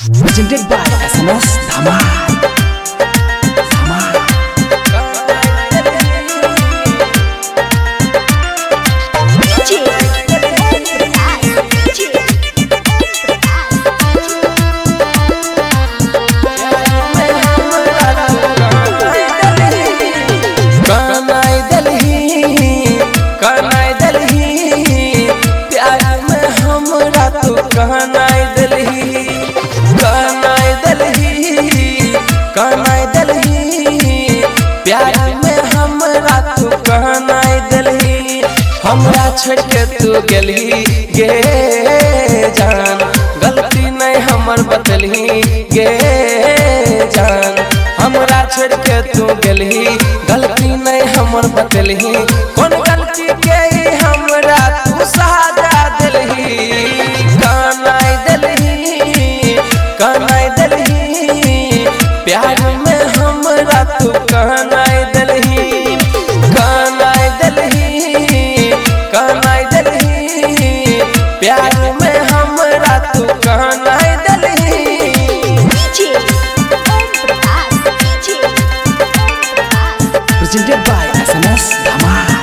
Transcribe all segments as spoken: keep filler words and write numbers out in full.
Presented by S M S Dhamal. Dhamal. कहनाई दिलही कहनाई दिलही कहनाई दिलही प्यार में हमरा तू कहनाई दिलही हमरा छोड़ के तू गेलही गे जान गलती नहीं हमर बतलही गे जान हमरा छोड़ के तू गेलही गलती नहीं हमर बतलही कौन गलती के हमरा तू सजा दिलही कहनाई दिलही कहनाई दिलही प्यार में हमरा तू कहनाई दिलही कहनाई दिलही कहनाई दिलही प्यार में हमरा तू कहनाई दिलही Presented by S M S Dhamal.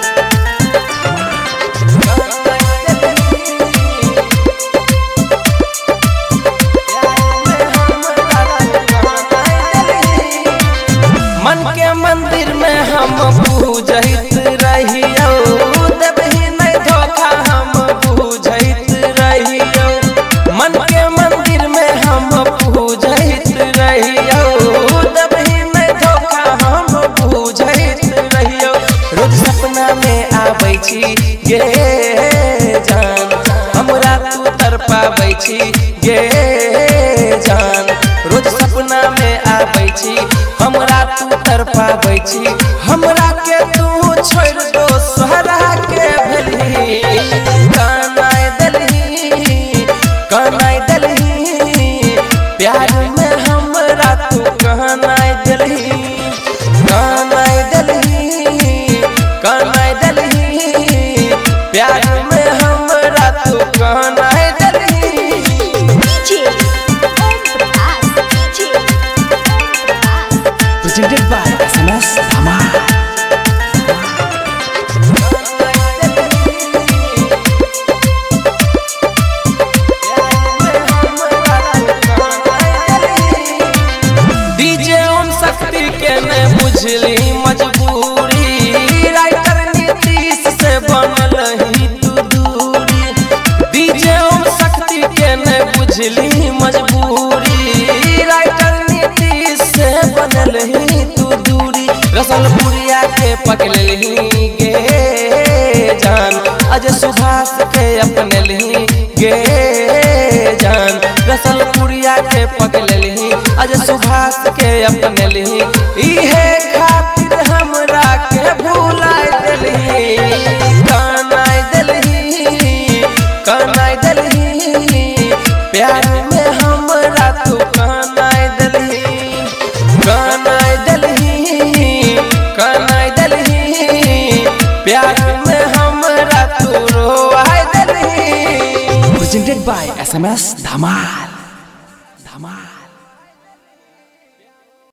मन के मंदिर में हम पूजहित रहियो देबही नहीं धोखा हम पूजहित रहियो मन के मंदिर में हम पूजहित रहियो देबही नहीं धोखा हम पूजहित रहियो रोज सपना में आबै छी गे जान हमरा तू तरपाबै छी गे जान रोज सपना में आबै छी हमरा तू तरपाबै छी हमरा के तू छोड़ दो सोहरा के भेलही कहनाई दिलही कहनाई दिलही प्यार में हमरा तू कहनाई दिलही कहनाई दिलही कहनाई दिलही प्यार में हमरा तू कहनाई दिलही Presented by S M S Dhamal. DJ Om Shakti के ने बुझली मजबूरी राइटर नीतीश से बनल ही तू दूरी डीजे ओम शक्ति के ने बुझली मजबूरी राइटर नीतीश से बनल ही तू दूरी रसलपुरिया के पकड़लही गे जान अजय सुभाष के अपने लही गे जान रसलपुरिया के पकड़लही अजय सुभाष के अपने लही इहे खातिर हमरा के भुलाइ दिलही कहनाई दिलही कहनाई दिलही प्यार में हमरा तू कहनाई दिलही कहनाई दिलही कहनाई दिलही प्यार में हमरा तू रोवाई दिलही Presented by S M S Dhamal.